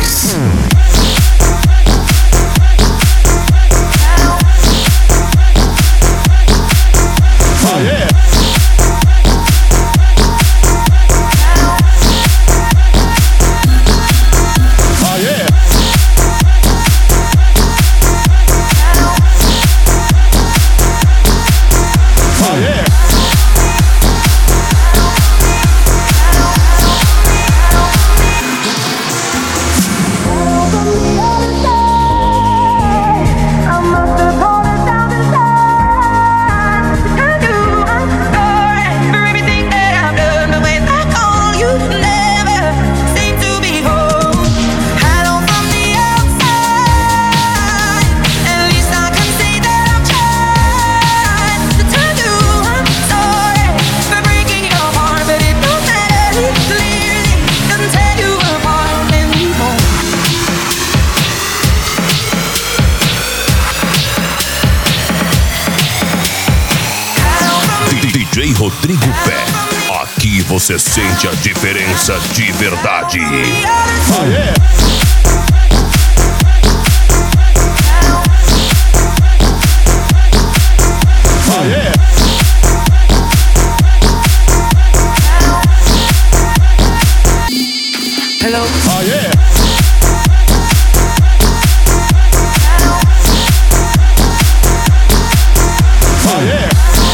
Mix. Oh yeah. Oh yeah. Oh yeah. DJ Rodrigo Pé. Aqui você sente a diferença de verdade. Oh yeah. Oh yeah. Hello. Oh yeah. Oh yeah.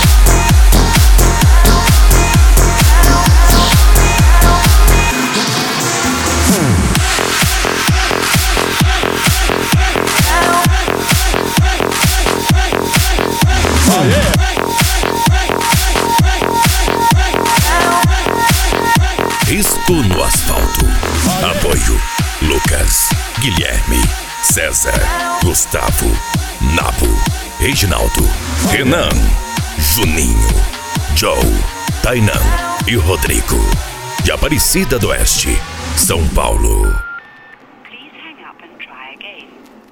Oh yeah. Risco no asfalto. Apoio: Lucas, Guilherme, César, Gustavo, Nabo, Reginaldo, Renan, Juninho, Joe, Tainan e Rodrigo. De Aparecida do Oeste, São Paulo. Please hang up and try again.